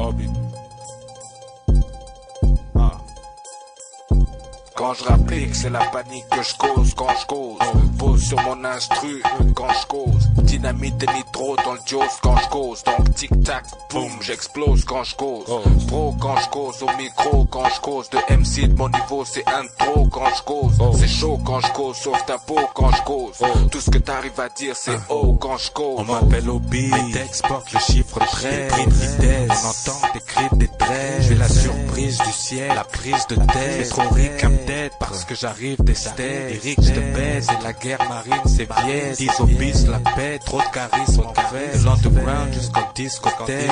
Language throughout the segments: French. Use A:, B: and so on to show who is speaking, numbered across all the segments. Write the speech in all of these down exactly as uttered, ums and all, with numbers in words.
A: Hobby. Ah.
B: Quand je rapplique, c'est la panique que je cause quand je cause. Pose sur mon instru quand je cause. Dynamite et nitro dans le juice quand je cause. Donc tic tac, boum, j'explose quand je cause. Pro quand je cause, au micro quand je cause. De M C de mon niveau, c'est intro quand je cause. C'est chaud quand je cause, sauf ta peau quand je cause. Tout ce que t'arrives à dire, c'est oh quand je cause.
A: On m'appelle Obi, mes textes portent le chiffre treize. Prix de vitesse, on entend des cris de détresse. Je fais la surprise du ciel, la prise de tête. C'est trop ric à tête parce que j'arrive des steaks. Eric, je te baise et la guerre marine c'est biaise. dix au bis, la paix, trop de charisme en fait. De l'underground jusqu'en discothèque.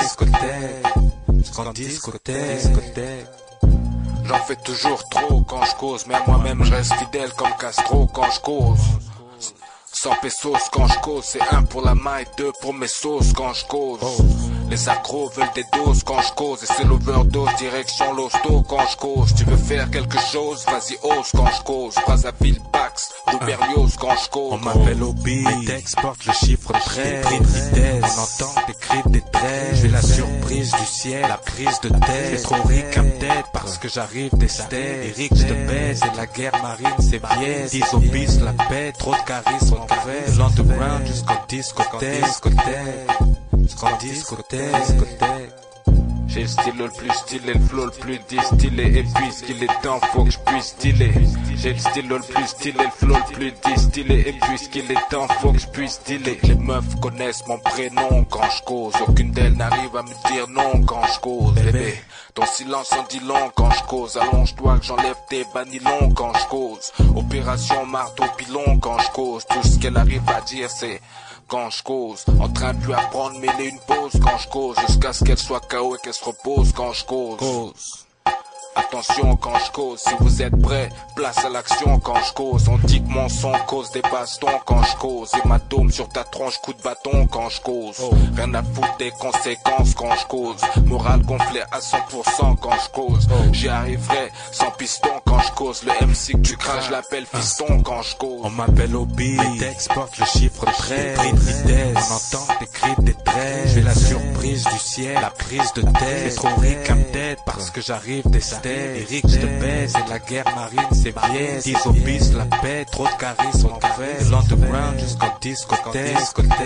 A: Jusqu'en discothèque. discothèque.
B: J'en fais toujours trop quand je cause, mais à moi-même je reste fidèle comme Castro quand je cause. cent pesos quand je cause, c'est un pour la maille, deux pour mes sauces quand je cause. Les accros veulent des doses quand je cause, et c'est l'overdose direction l'hosto quand je cause. Tu veux faire quelque chose, vas-y ose quand je cause. Brazzaville, Pax, ou Berlioz quand je cause.
A: On m'appelle Obi, mes textes portent le chiffre treize. Prix de vitesse, on entend des cris de détresse. Je fais la surprise du ciel, la prise de tête. C'est trop ric à tête parce que j'arrive des steaks. Eric, je te baise et la guerre marine c'est biaise. dix au bis, la paix, trop de charisme en fait. De l'underground jusqu'en discothèque. Jusqu'en discothèque. discothèque.
B: J'ai le style le plus stylé, le flow le plus distillé. Et puisqu'il est temps, faut que je puisse styler. J'ai le style le plus stylé, le flow le plus distillé. Et puisqu'il est temps, faut que je puisse styler. Les meufs connaissent mon prénom quand je cause. Aucune d'elles n'arrive à me dire non quand je cause. Bébé, ton silence en dit long quand je cause. Allonge-toi que j'enlève tes banilons quand je cause. Opération marteau pilon quand je cause. Tout ce qu'elle arrive à dire c'est quand je cause. En train de lui apprendre mêler une pause quand je cause. Jusqu'à ce qu'elle soit K O et qu'elle se repose quand je cause.
A: Cause.
B: Attention quand je cause, si vous êtes prêts, place à l'action quand je cause. On dit que mon son cause des bastons quand je cause. Hématome sur ta tronche, coup de bâton quand je cause. Rien à foutre des conséquences quand je cause. Morale gonflée à cent pour cent quand je cause. J'y arriverai sans piston quand je cause. Le M C que tu craches, je l'appelle fiston quand je cause.
A: On m'appelle Obi, mes textes portent le chiffre treize. Prix de vitesse, on entend des cris de détresse. Je fais la surprise du ciel, la prise de tête. C'est trop ric à tête parce que j'arrive des steaks. Eric, je te baise et la guerre marine c'est biaise. dix au bis, la paix, trop de charisme en fait. De l'underground jusqu'en discothèque.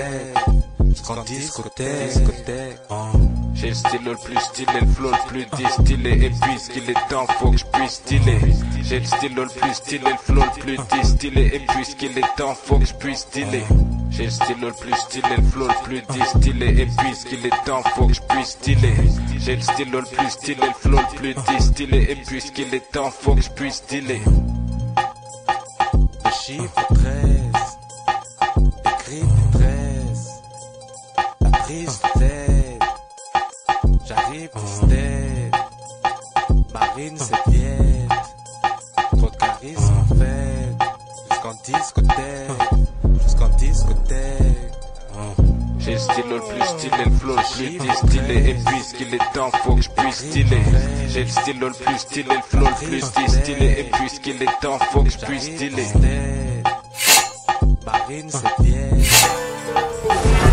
A: Jusqu'en discothèque. discothèque.
B: J'ai le style le plus stylé, le flow le plus distillé. Et puisqu'il est temps, faut que je puisse styler. J'ai le style le plus stylé, le flow le plus distillé. Et puisqu'il est temps, faut que je puisse styler. J'ai le style le plus stylé, le flow le plus distillé. Et puisqu'il est temps, faut que je puisse styler. J'ai le style le plus stylé, le flow le plus distillé. Et puisqu'il est temps, faut que je puisse styler.
A: Le chiffre treize, écrit treize, la prise de tête. J'arrive du steak, marine c'est viette. Trop de charisme en fait, jusqu'en discothèque. Jusqu'en discothèque.
B: J'ai le style le plus stylé, le flow le plus distillé. Et puisqu'il est temps, faut que je puisse styler. J'ai le style le plus stylé, le flow le plus distillé. Et puisqu'il est temps, faut que je puisse styler.
A: Marine c'est viette.